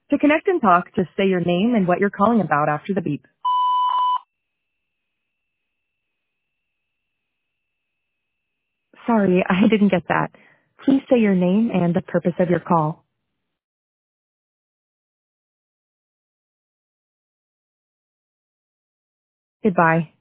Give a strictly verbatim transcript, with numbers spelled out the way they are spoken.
To connect and talk, just say your name and what you're calling about after the beep. Sorry, I didn't get that. Please say your name and the purpose of your call. Goodbye.